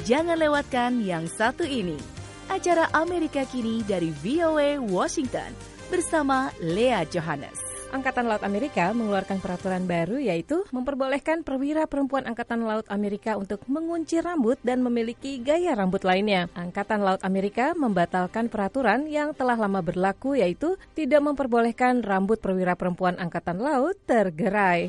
Jangan lewatkan yang satu ini. Acara Amerika Kini dari VOA Washington bersama Lea Johannes. Angkatan Laut Amerika mengeluarkan peraturan baru, yaitu memperbolehkan perwira perempuan Angkatan Laut Amerika untuk mengunci rambut dan memiliki gaya rambut lainnya. Angkatan Laut Amerika membatalkan peraturan yang telah lama berlaku, yaitu tidak memperbolehkan rambut perwira perempuan Angkatan Laut tergerai.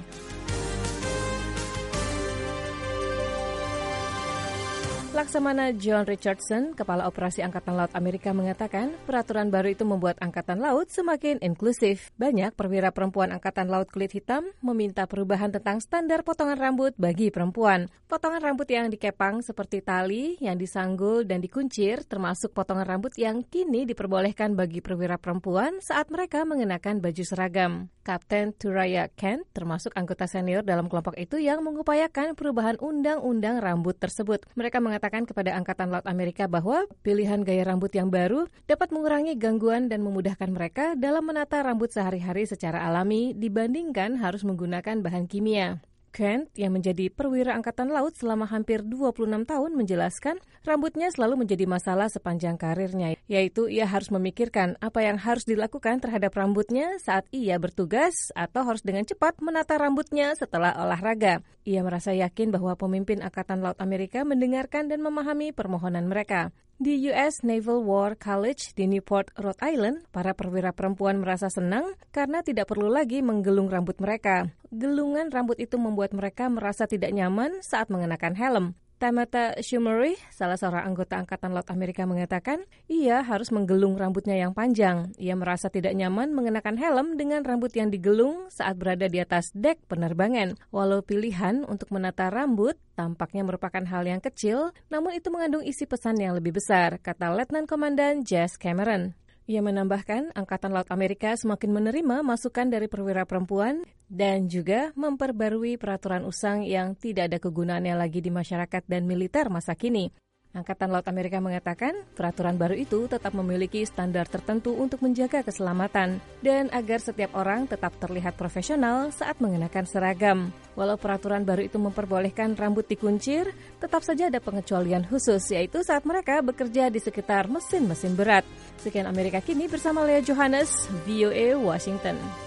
Laksamana John Richardson, Kepala Operasi Angkatan Laut Amerika, mengatakan peraturan baru itu membuat Angkatan Laut semakin inklusif. Banyak perwira perempuan Angkatan Laut kulit hitam meminta perubahan tentang standar potongan rambut bagi perempuan. Potongan rambut yang dikepang seperti tali, yang disanggul dan dikuncir, termasuk potongan rambut yang kini diperbolehkan bagi perwira perempuan saat mereka mengenakan baju seragam. Kapten Turaya Kent termasuk anggota senior dalam kelompok itu yang mengupayakan perubahan undang-undang rambut tersebut. Mereka mengatakan kepada Angkatan Laut Amerika bahwa pilihan gaya rambut yang baru dapat mengurangi gangguan dan memudahkan mereka dalam menata rambut sehari-hari secara alami dibandingkan harus menggunakan bahan kimia. Kent, yang menjadi perwira Angkatan Laut selama hampir 26 tahun, menjelaskan rambutnya selalu menjadi masalah sepanjang karirnya, yaitu ia harus memikirkan apa yang harus dilakukan terhadap rambutnya saat ia bertugas atau harus dengan cepat menata rambutnya setelah olahraga. Ia merasa yakin bahwa pemimpin Angkatan Laut Amerika mendengarkan dan memahami permohonan mereka. Di US Naval War College di Newport, Rhode Island, para perwira perempuan merasa senang karena tidak perlu lagi menggelung rambut mereka. Gelungan rambut itu membuat mereka merasa tidak nyaman saat mengenakan helm. Tamata Shumeri, salah seorang anggota Angkatan Laut Amerika, mengatakan ia harus menggelung rambutnya yang panjang. Ia merasa tidak nyaman mengenakan helm dengan rambut yang digelung saat berada di atas dek penerbangan. Walau pilihan untuk menata rambut tampaknya merupakan hal yang kecil, namun itu mengandung isi pesan yang lebih besar, kata Letnan Komandan Jess Cameron. Ia menambahkan, Angkatan Laut Amerika semakin menerima masukan dari perwira perempuan dan juga memperbarui peraturan usang yang tidak ada kegunaannya lagi di masyarakat dan militer masa kini. Angkatan Laut Amerika mengatakan peraturan baru itu tetap memiliki standar tertentu untuk menjaga keselamatan dan agar setiap orang tetap terlihat profesional saat mengenakan seragam. Walau peraturan baru itu memperbolehkan rambut dikuncir, tetap saja ada pengecualian khusus, yaitu saat mereka bekerja di sekitar mesin-mesin berat. Sekian Amerika Kini bersama Lea Johannes, VOA Washington.